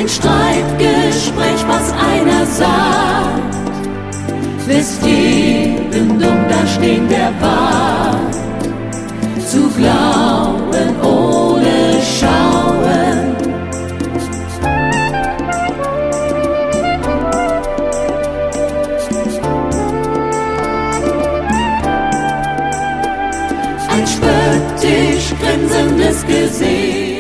Ein Streitgespräch, was einer sagt, lässt jeden dumm dastehen, der wagt, zu glauben ohne Schauen. Ein spöttisch grinsendes Gesicht